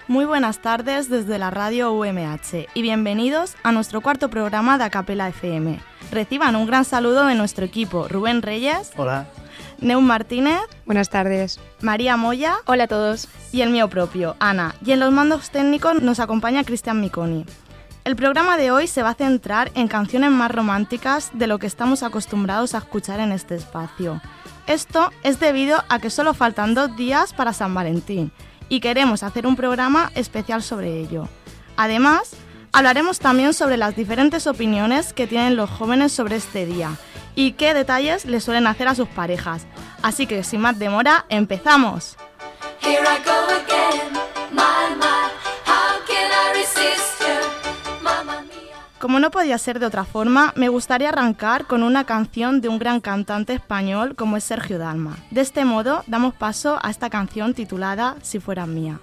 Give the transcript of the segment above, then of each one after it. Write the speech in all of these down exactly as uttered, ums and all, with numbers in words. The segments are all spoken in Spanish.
Muy buenas tardes desde la radio U M H y bienvenidos a nuestro cuarto programa de Acapela F M. Reciban un gran saludo de nuestro equipo, Rubén Reyes. Hola. Neum Martínez. Buenas tardes. María Moya. Hola a todos. Y el mío propio, Ana. Y en los mandos técnicos nos acompaña Cristian Miconi. El programa de hoy se va a centrar en canciones más románticas de lo que estamos acostumbrados a escuchar en este espacio. Esto es debido a que solo faltan dos días para San Valentín y queremos hacer un programa especial sobre ello. Además, hablaremos también sobre las diferentes opiniones que tienen los jóvenes sobre este día y qué detalles le suelen hacer a sus parejas. Así que, sin más demora, ¡empezamos! Here I go again, my, my, how can I resist you, mamma mia. Como no podía ser de otra forma, me gustaría arrancar con una canción de un gran cantante español como es Sergio Dalma. De este modo, damos paso a esta canción titulada Si fueras mía.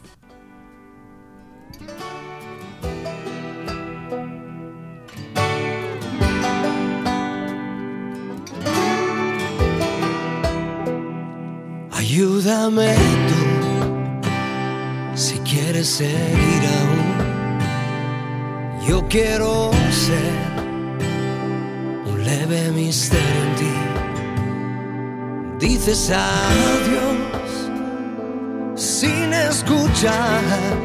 Ayúdame tú, si quieres seguir aún. Yo quiero ser un leve misterio en ti. Dices adiós sin escuchar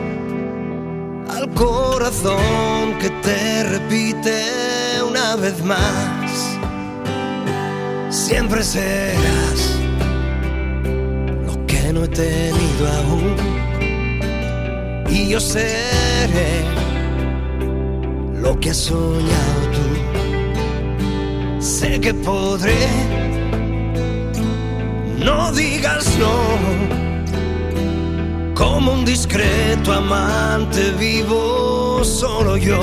al corazón que te repite una vez más. Siempre serás no he tenido aún, y yo seré lo que has soñado tú. Sé que podré, no digas no, como un discreto amante vivo solo yo.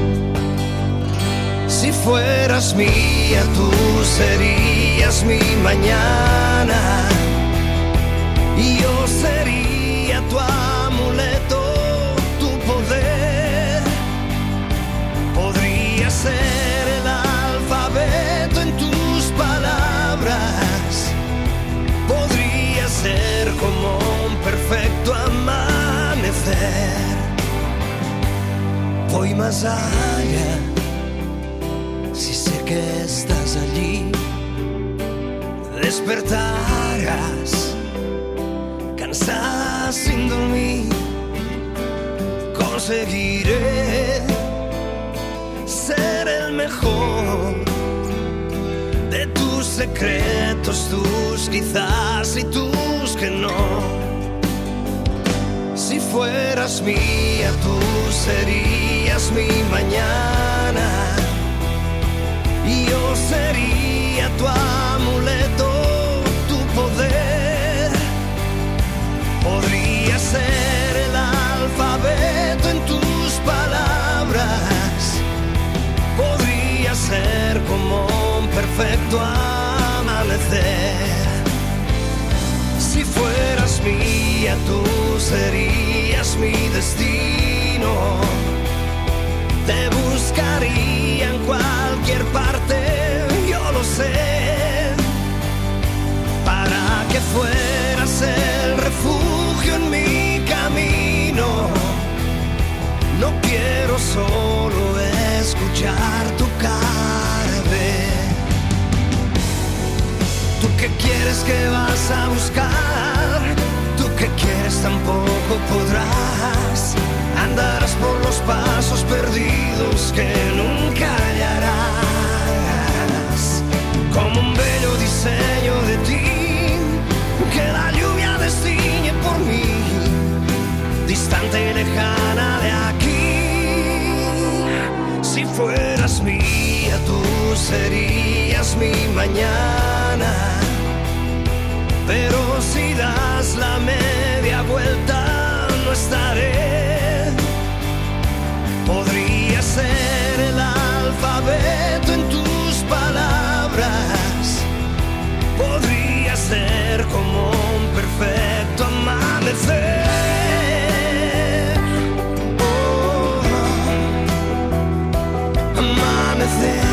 Si fueras mía, tú serías mi mañana. Y yo sería tu amuleto, tu poder. Podría ser el alfabeto en tus palabras. Podría ser como un perfecto amanecer. Voy más allá, si sé que estás allí. Despertarás cansada sin dormir. Conseguiré ser el mejor de tus secretos, tus quizás y tus que no. Si fueras mía, tú serías mi mañana, y yo sería tu amuleto, tu poder. Podría ser el alfabeto en tus palabras. Podría ser como un perfecto amanecer. Si fueras mía, tú serías mi destino. Te buscaría en cualquier parte, yo lo sé, para que fueras el refugio en mi camino. No quiero solo escuchar tu cara, ver. Tú que quieres, que vas a buscar. Tú que quieres, tampoco podrás. Andarás por los pasos perdidos que nunca hallarás. Como un bello diseño de ti, que la lluvia destiñe por mí, distante y lejana de aquí. Si fueras mía, tú serías mi mañana. Pero si das la media vuelta, no estaré. Podría ser el alfabeto en tus palabras. Podría ser como un perfecto amanecer. Oh, amanecer.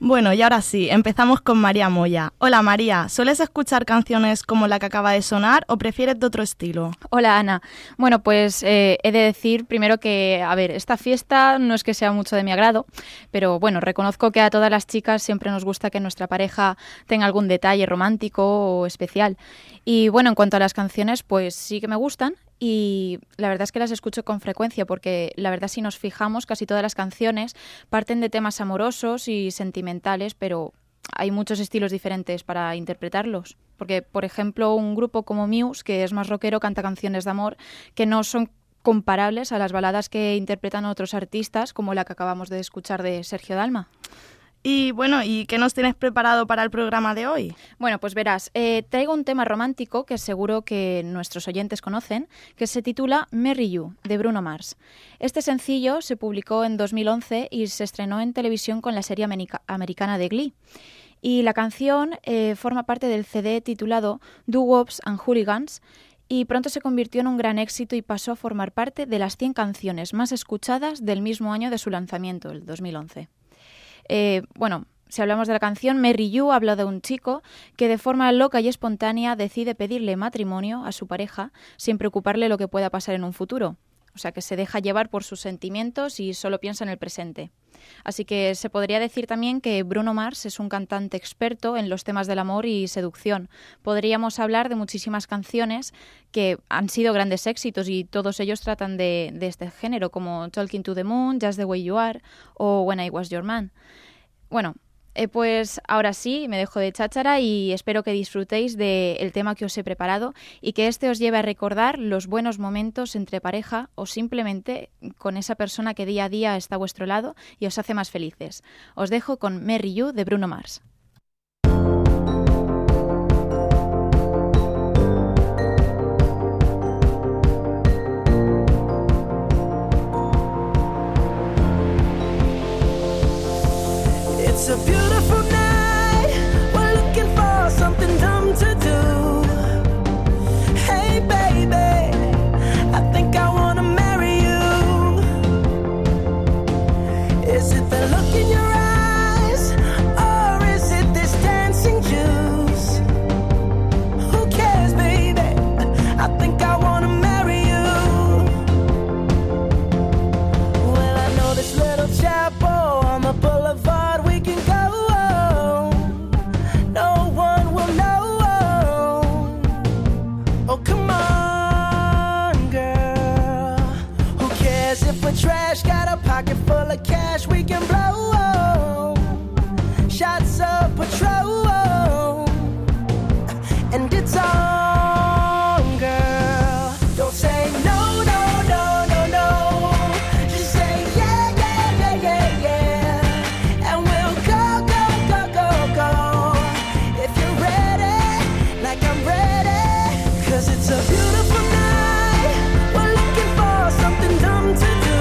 Bueno, y ahora sí, empezamos con María Moya. Hola María, ¿sueles escuchar canciones como la que acaba de sonar o prefieres de otro estilo? Hola Ana. Bueno, pues eh, he de decir primero que, a ver, esta fiesta no es que sea mucho de mi agrado, pero bueno, reconozco que a todas las chicas siempre nos gusta que nuestra pareja tenga algún detalle romántico o especial. Y bueno, en cuanto a las canciones, pues sí que me gustan. Y la verdad es que las escucho con frecuencia porque la verdad si nos fijamos casi todas las canciones parten de temas amorosos y sentimentales, pero hay muchos estilos diferentes para interpretarlos. Porque, por ejemplo, un grupo como Muse, que es más rockero, canta canciones de amor que no son comparables a las baladas que interpretan otros artistas, como la que acabamos de escuchar de Sergio Dalma. Y bueno, ¿y qué nos tienes preparado para el programa de hoy? Bueno, pues verás, eh, traigo un tema romántico que seguro que nuestros oyentes conocen, que se titula Marry You, de Bruno Mars. Este sencillo se publicó en dos mil once y se estrenó en televisión con la serie america- americana de Glee. Y la canción eh, forma parte del C D titulado Doo-Wops and Hooligans, y pronto se convirtió en un gran éxito y pasó a formar parte de las cien canciones más escuchadas del mismo año de su lanzamiento, el dos mil once. Eh, bueno, si hablamos de la canción, Marry You habla de un chico que de forma loca y espontánea decide pedirle matrimonio a su pareja sin preocuparle lo que pueda pasar en un futuro. O sea, que se deja llevar por sus sentimientos y solo piensa en el presente. Así que se podría decir también que Bruno Mars es un cantante experto en los temas del amor y seducción. Podríamos hablar de muchísimas canciones que han sido grandes éxitos y todos ellos tratan de, de este género, como Talking to the Moon, Just the Way You Are o When I Was Your Man. Bueno, eh, pues ahora sí, me dejo de cháchara y espero que disfrutéis del tema que os he preparado y que este os lleve a recordar los buenos momentos entre pareja o simplemente con esa persona que día a día está a vuestro lado y os hace más felices. Os dejo con Marry You de Bruno Mars. It's a beautiful night. We're looking for something dumb to do. Hey baby, I think I wanna marry you. Is it the look in your eyes, or is it this dancing juice? Who cares, baby? I think I wanna marry you. Well, I know this little chapel on the boulevard. Trash, got a pocket full of cash we can blow. Shots of Patrol, and it's on, girl. Don't say no, no, no, no, no. Just say yeah, yeah, yeah, yeah, yeah. And we'll go, go, go, go, go. If you're ready, like I'm ready. Cause it's a beautiful night. We're looking for something dumb to do.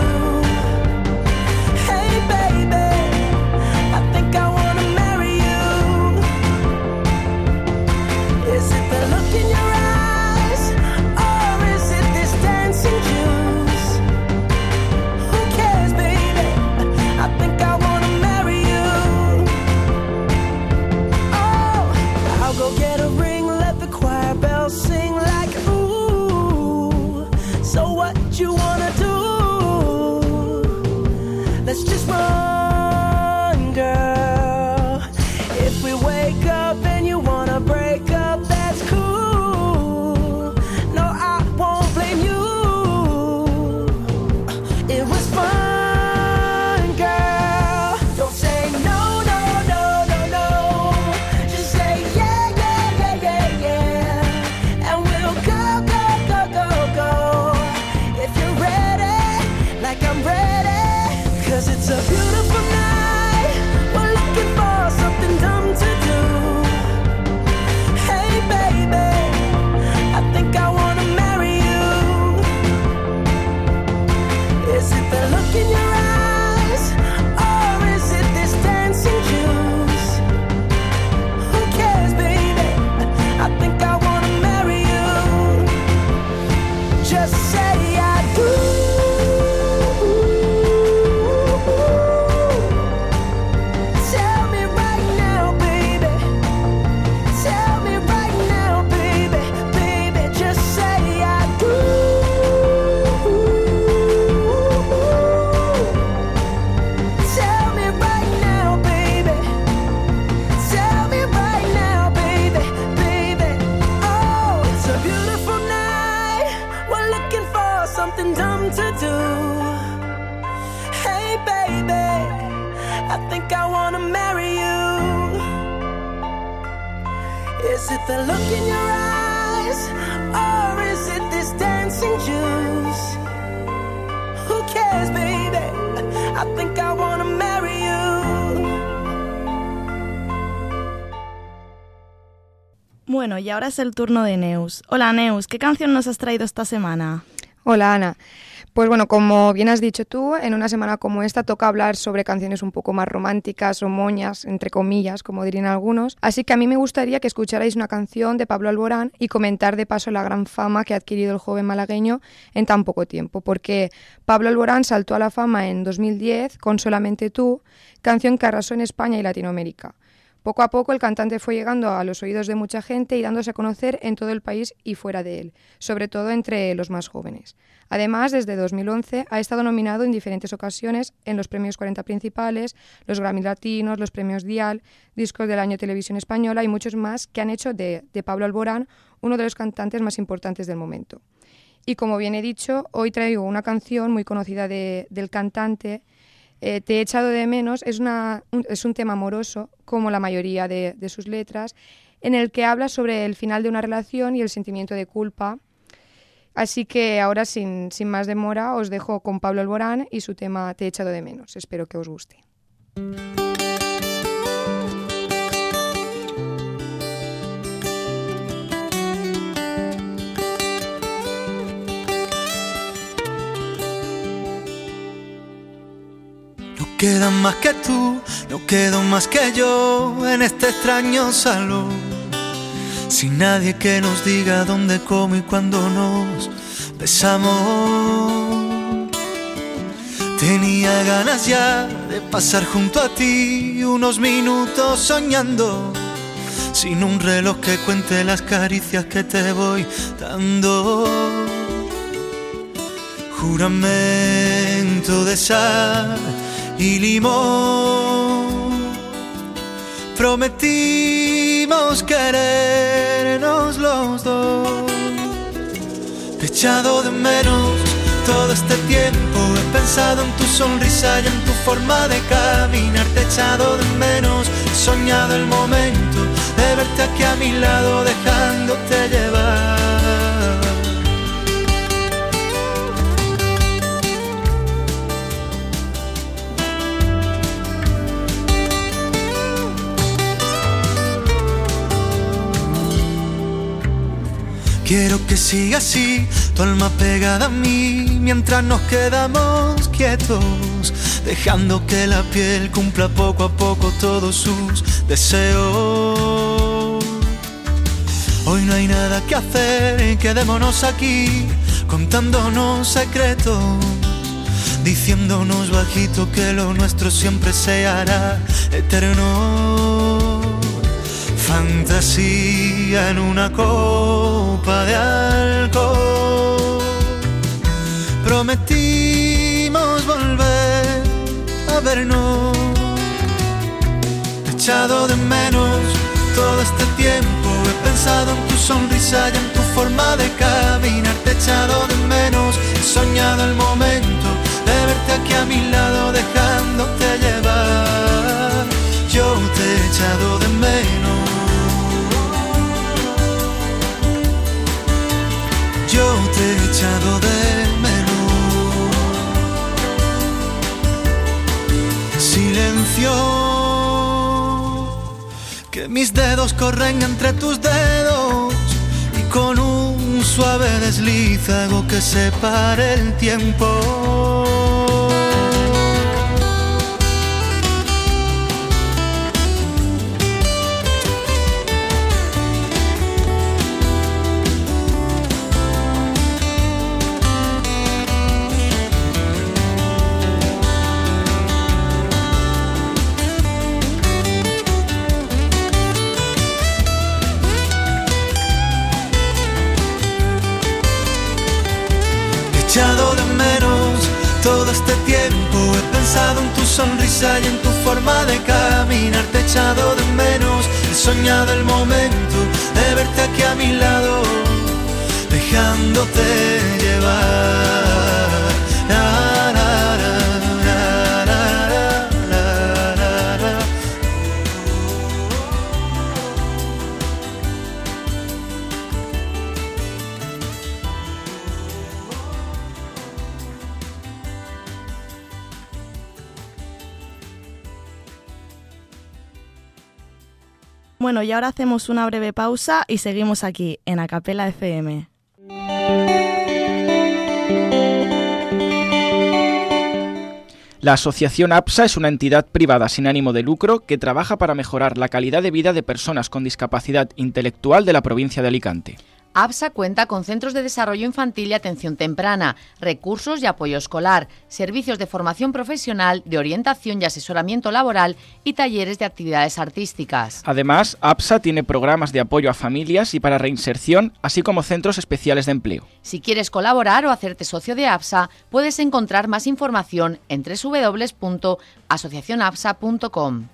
Let's just run, girl. If we wake up and you wanna break up, that's cool. No, I won't blame you. It was fun, girl. Don't say no, no, no, no, no. Just say yeah, yeah, yeah, yeah, yeah. And we'll go, go, go, go, go. If you're ready, like I'm ready. Cause it's a beautiful night. We're looking for something dumb to do. Hey baby, I think I wanna marry you. Is it the look in your eyes, or is it this dancing juice? Who cares, baby? I think I wanna marry you. Just say I do. Tell me right. something dumb to do. Hey baby, I think I wanna marry you. Is it the look in your eyes, or is it this dancing juice? Who cares, baby? I think I wanna marry you. Bueno, y ahora es el turno de Neus. Hola Neus, ¿qué canción nos has traído esta semana? Hola Ana. Pues bueno, como bien has dicho tú, en una semana como esta toca hablar sobre canciones un poco más románticas o moñas, entre comillas, como dirían algunos. Así que a mí me gustaría que escucharais una canción de Pablo Alborán y comentar de paso la gran fama que ha adquirido el joven malagueño en tan poco tiempo, porque Pablo Alborán saltó a la fama en dos mil diez con Solamente tú, canción que arrasó en España y Latinoamérica. Poco a poco el cantante fue llegando a los oídos de mucha gente y dándose a conocer en todo el país y fuera de él, sobre todo entre los más jóvenes. Además, desde dos mil once ha estado nominado en diferentes ocasiones en los premios cuarenta principales, los Grammy Latinos, los premios Dial, Discos del Año Televisión Española y muchos más que han hecho de, de Pablo Alborán uno de los cantantes más importantes del momento. Y como bien he dicho, hoy traigo una canción muy conocida de, del cantante, Eh, Te he echado de menos. Es, una, un, es un tema amoroso, como la mayoría de, de sus letras, en el que habla sobre el final de una relación y el sentimiento de culpa. Así que ahora, sin, sin más demora, os dejo con Pablo Alborán y su tema Te he echado de menos. Espero que os guste. No quedan más que tú, no quedo más que yo en este extraño salón, sin nadie que nos diga dónde, cómo y cuándo nos besamos. Tenía ganas ya de pasar junto a ti unos minutos soñando, sin un reloj que cuente las caricias que te voy dando. Juramento de sal y limón, prometimos querernos los dos. Te he echado de menos todo este tiempo, he pensado en tu sonrisa y en tu forma de caminar. Te he echado de menos, he soñado el momento de verte aquí a mi lado, dejándote llevar. Quiero que siga así, tu alma pegada a mí, mientras nos quedamos quietos, dejando que la piel cumpla poco a poco todos sus deseos. Hoy no hay nada que hacer, quedémonos aquí, contándonos secretos, diciéndonos bajito que lo nuestro siempre se hará eterno. Fantasía en una copa de alcohol, prometimos volver a vernos. Te he echado de menos todo este tiempo, he pensado en tu sonrisa y en tu forma de caminar. Te he echado de menos, he soñado el momento de verte aquí a mi lado, dejándote llevar. Yo te he echado de menos, yo te he echado de menos. Silencio, que mis dedos corren entre tus dedos y con un suave desliz hago que se pare el tiempo. He echado de menos todo este tiempo, he pensado en tu sonrisa y en tu forma de caminar. Te he echado de menos, he soñado el momento de verte aquí a mi lado, dejándote llevar. Bueno, y ahora hacemos una breve pausa y seguimos aquí, en Acapela F M. La Asociación APSA es una entidad privada sin ánimo de lucro que trabaja para mejorar la calidad de vida de personas con discapacidad intelectual de la provincia de Alicante. APSA cuenta con centros de desarrollo infantil y atención temprana, recursos y apoyo escolar, servicios de formación profesional, de orientación y asesoramiento laboral y talleres de actividades artísticas. Además, APSA tiene programas de apoyo a familias y para reinserción, así como centros especiales de empleo. Si quieres colaborar o hacerte socio de APSA, puedes encontrar más información en doble u doble u doble u punto asociación apsa punto com.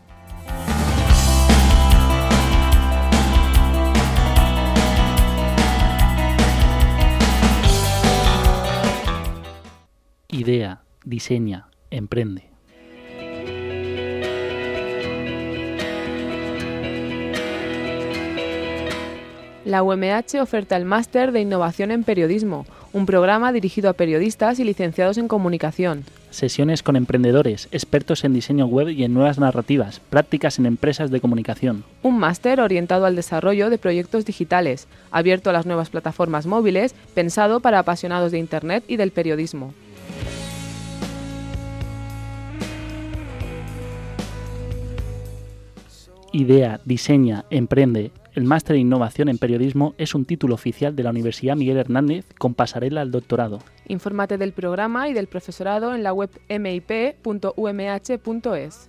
Idea, diseña, emprende. La U M H oferta el Máster de Innovación en Periodismo, un programa dirigido a periodistas y licenciados en comunicación. Sesiones con emprendedores, expertos en diseño web y en nuevas narrativas, prácticas en empresas de comunicación. Un máster orientado al desarrollo de proyectos digitales, abierto a las nuevas plataformas móviles, pensado para apasionados de Internet y del periodismo. Idea, diseña, emprende. El Máster de Innovación en Periodismo es un título oficial de la Universidad Miguel Hernández con pasarela al doctorado. Infórmate del programa y del profesorado en la web m i p punto u m h punto es.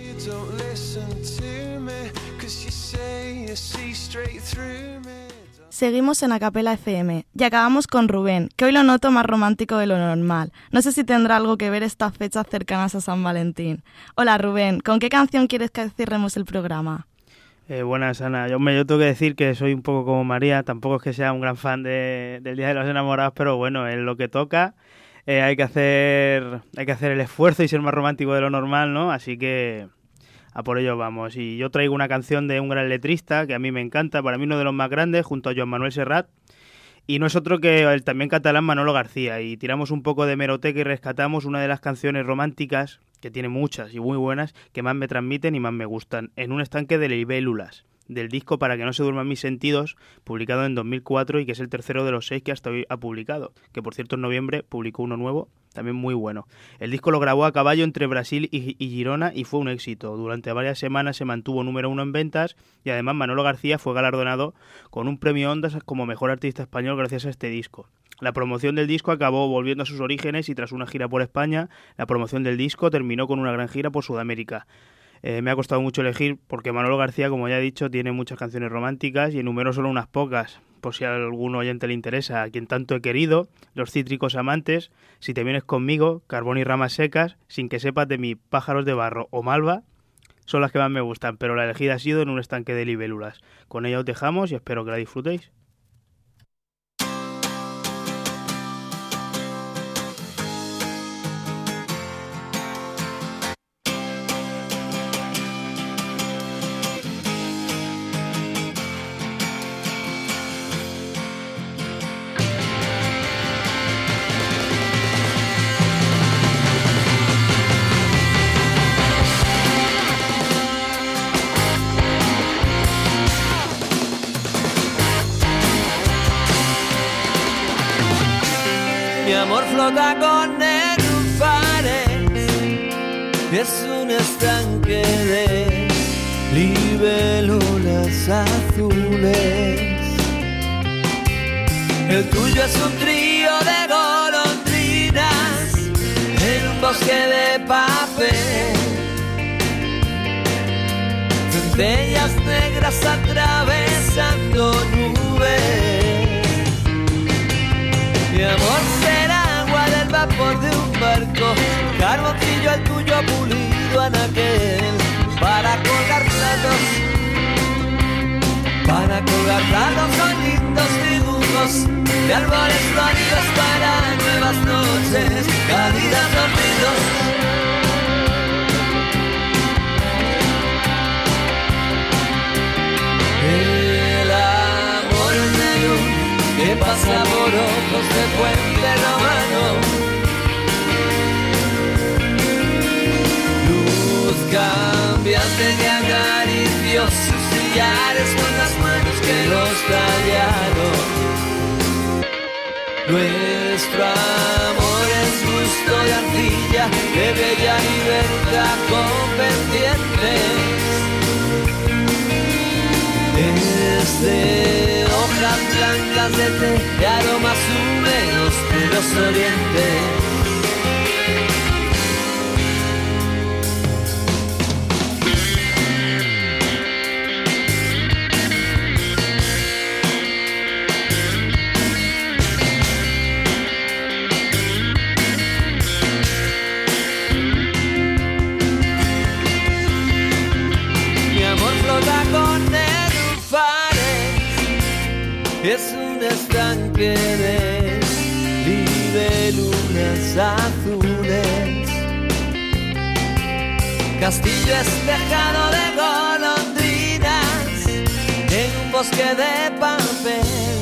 Seguimos en Acapela F M y acabamos con Rubén, que hoy lo noto más romántico de lo normal. No sé si tendrá algo que ver estas fechas cercanas a San Valentín. Hola Rubén, ¿con qué canción quieres que cerremos el programa? Eh, buenas, Ana. Yo, me, yo tengo que decir que soy un poco como María. Tampoco es que sea un gran fan de, del Día de los Enamorados, pero bueno, es lo que toca. Eh, hay que hacer hay que hacer el esfuerzo y ser más romántico de lo normal, ¿no? Así que a por ello vamos. Y yo traigo una canción de un gran letrista que a mí me encanta, para mí uno de los más grandes, junto a Joan Manuel Serrat. Y no es otro que el también catalán Manolo García. Y tiramos un poco de hemeroteca y rescatamos una de las canciones románticas, que tiene muchas y muy buenas, que más me transmiten y más me gustan, En un estanque de libélulas, del disco Para que no se duerman mis sentidos, publicado en dos mil cuatro y que es el tercero de los seis que hasta hoy ha publicado, que por cierto en noviembre publicó uno nuevo, también muy bueno. El disco lo grabó a caballo entre Brasil y, y Girona y fue un éxito. Durante varias semanas se mantuvo número uno en ventas y además Manolo García fue galardonado con un premio Ondas como mejor artista español gracias a este disco. La promoción del disco acabó volviendo a sus orígenes y tras una gira por España, la promoción del disco terminó con una gran gira por Sudamérica. Eh, me ha costado mucho elegir porque Manolo García, como ya he dicho, tiene muchas canciones románticas y enumero solo unas pocas, por si a algún oyente le interesa. A quien tanto he querido, Los cítricos amantes, Si te vienes conmigo, Carbón y ramas secas, Sin que sepas de mí, Pájaros de barro o Malva, son las que más me gustan, pero la elegida ha sido En un estanque de libélulas. Con ella os dejamos y espero que la disfrutéis. amor flota con nenúfares, es un estanque de libélulas azules. El tuyo es un trío de golondrinas en un bosque de papel, centellas negras atravesando nubes. Mi amor será agua del vapor de un barco, carboncillo el tuyo pulido anaquel, para colgar platos, para colgar platos con lindos dibujos de árboles floridos para nuevas noches, cálidas dormidos. El amor de luz que pasa por ojos de puente romano, luz cambiante que acarició sus collares con las manos que los tallaron. Nuestro amor es gusto de arcilla, de bella libertad con pendientes. Desde hojas blancas de té y aromas húmedos de los orientes. Es un estanque de libélulas azules. Castillo espejado de golondrinas en un bosque de papel.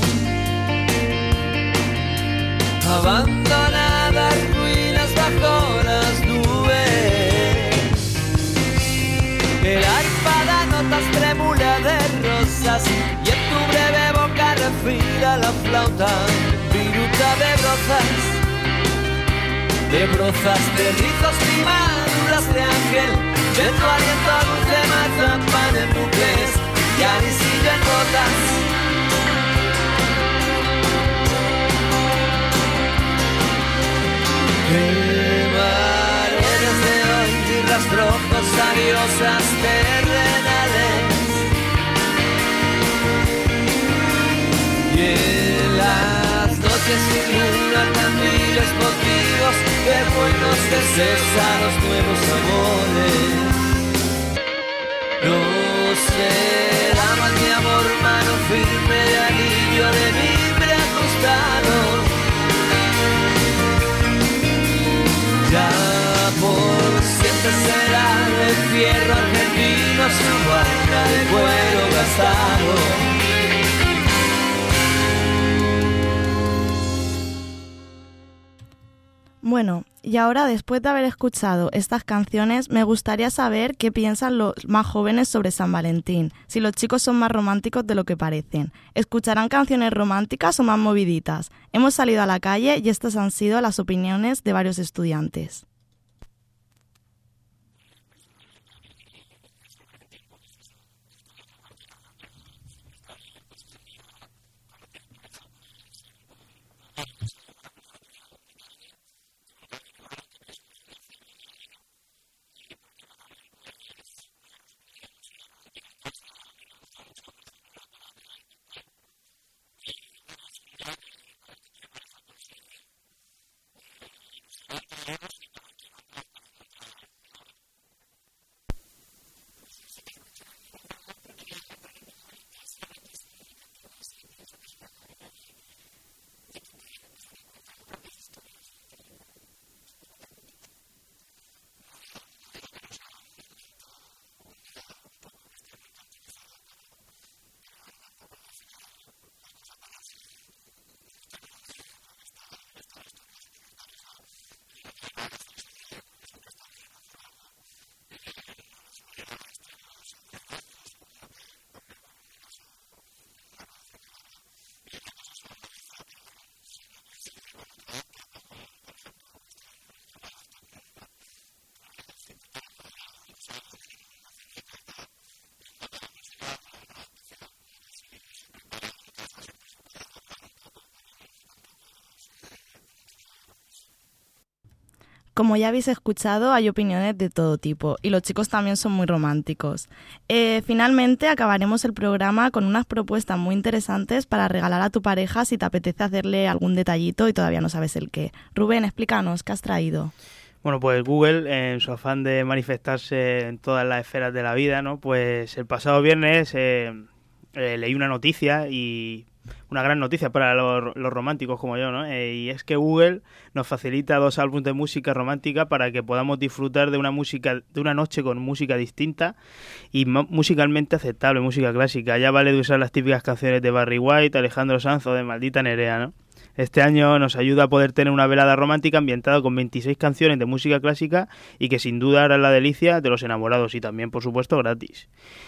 Abandonadas ruinas bajo las nubes. El arpa da notas trémula de rosas y en tu breve boca refila la flauta viruta de brozas, de brozas de rizos y maduras de ángel, de tu aliento dulce mazapán en bucles y anisillo en gotas. Quemaré desde hoy mis rastrojos adiosas terrenales. Y en las noches sin luna, candiles motivos de buenos deseos a los nuevos amores. No será más mi amor, mano firme de anillo de mimbre ajustado. Ya por siempre será de fierro argentino su vaina de cuero gastado. Bueno, y ahora después de haber escuchado estas canciones, me gustaría saber qué piensan los más jóvenes sobre San Valentín, si los chicos son más románticos de lo que parecen. ¿Escucharán canciones románticas o más moviditas? Hemos salido a la calle y estas han sido las opiniones de varios estudiantes. Como ya habéis escuchado, hay opiniones de todo tipo y los chicos también son muy románticos. Eh, finalmente acabaremos el programa con unas propuestas muy interesantes para regalar a tu pareja si te apetece hacerle algún detallito y todavía no sabes el qué. Rubén, explícanos, ¿qué has traído? Bueno, pues Google, en su afán de manifestarse en todas las esferas de la vida, ¿no? Pues el pasado viernes eh, eh, leí una noticia y... una gran noticia para los, los románticos como yo, ¿no? Eh, y es que Google nos facilita dos álbumes de música romántica para que podamos disfrutar de una música, de una noche con música distinta y musicalmente aceptable, música clásica. Ya vale de usar las típicas canciones de Barry White, Alejandro Sanz o de Maldita Nerea, ¿no? Este año nos ayuda a poder tener una velada romántica ambientada con veintiséis canciones de música clásica y que sin duda hará la delicia de los enamorados y también, por supuesto, gratis.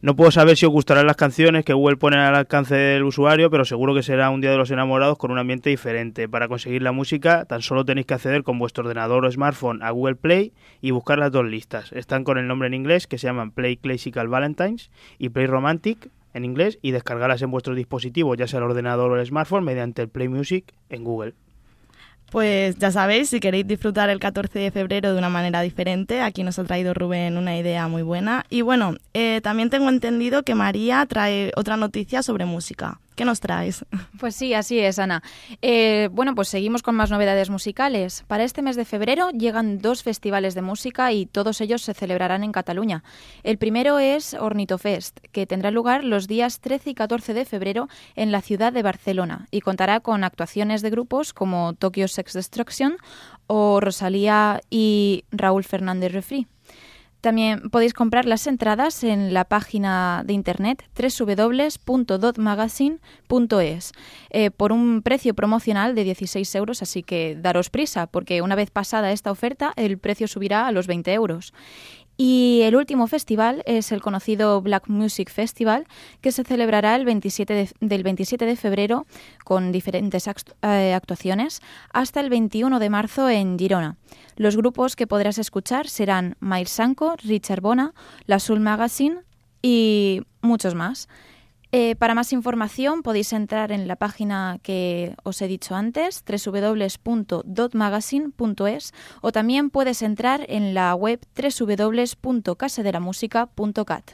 No puedo saber si os gustarán las canciones que Google pone al alcance del usuario, pero seguro que será un Día de los Enamorados con un ambiente diferente. Para conseguir la música, tan solo tenéis que acceder con vuestro ordenador o smartphone a Google Play y buscar las dos listas. Están con el nombre en inglés, que se llaman Play Classical Valentines y Play Romantic en inglés, y descargarlas en vuestro dispositivo, ya sea el ordenador o el smartphone, mediante el Play Music en Google. Pues ya sabéis, si queréis disfrutar el catorce de febrero de una manera diferente, aquí nos ha traído Rubén una idea muy buena. Y bueno, eh, también tengo entendido que María trae otra noticia sobre música. ¿Qué nos traes? Pues sí, así es, Ana. Eh, bueno, pues seguimos con más novedades musicales. Para este mes de febrero llegan dos festivales de música y todos ellos se celebrarán en Cataluña. El primero es Ornitofest, que tendrá lugar los días trece y catorce de febrero en la ciudad de Barcelona y contará con actuaciones de grupos como Tokyo Sex Destruction o Rosalía y Raúl Fernández Refri. También podéis comprar las entradas en la página de internet doble u doble u doble u punto dot magazine punto es eh, por un precio promocional de dieciséis euros, así que daros prisa, porque una vez pasada esta oferta el precio subirá a los veinte euros. Y el último festival es el conocido Black Music Festival, que se celebrará el veintisiete de, del veintisiete de febrero con diferentes actuaciones hasta el veintiuno de marzo en Girona. Los grupos que podrás escuchar serán Miles Sanko, Richard Bona, La Soul Magazine y muchos más. Eh, para más información podéis entrar en la página que os he dicho antes, doble u doble u doble u punto dot magazine punto es, o también puedes entrar en la web doble u doble u doble u punto casaderamusica punto cat.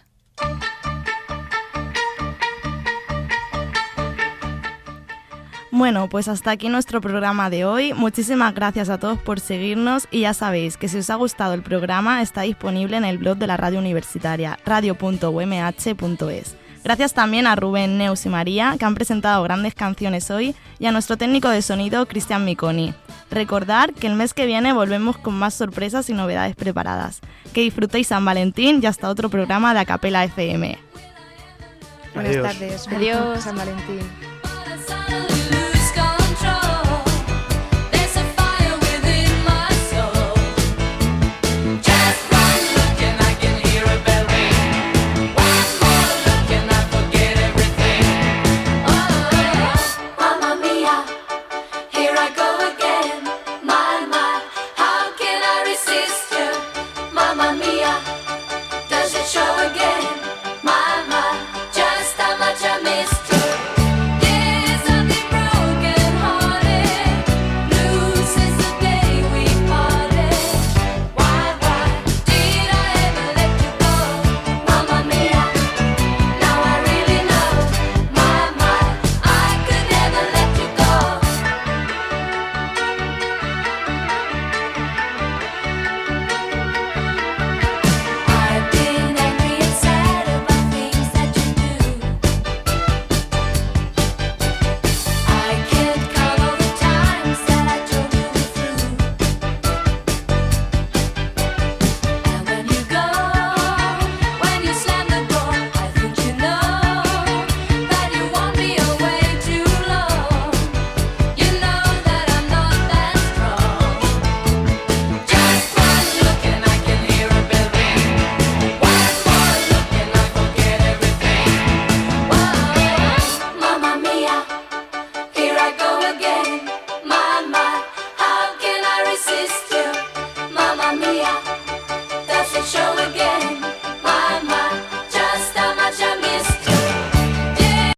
Bueno, pues hasta aquí nuestro programa de hoy. Muchísimas gracias a todos por seguirnos y ya sabéis que si os ha gustado el programa está disponible en el blog de la radio universitaria, radio punto u eme hache punto es. Gracias también a Rubén, Neus y María, que han presentado grandes canciones hoy, y a nuestro técnico de sonido, Cristian Miconi. Recordad que el mes que viene volvemos con más sorpresas y novedades preparadas. Que disfrutéis San Valentín y hasta otro programa de Acapela F M. Buenas tardes. Adiós. San Valentín.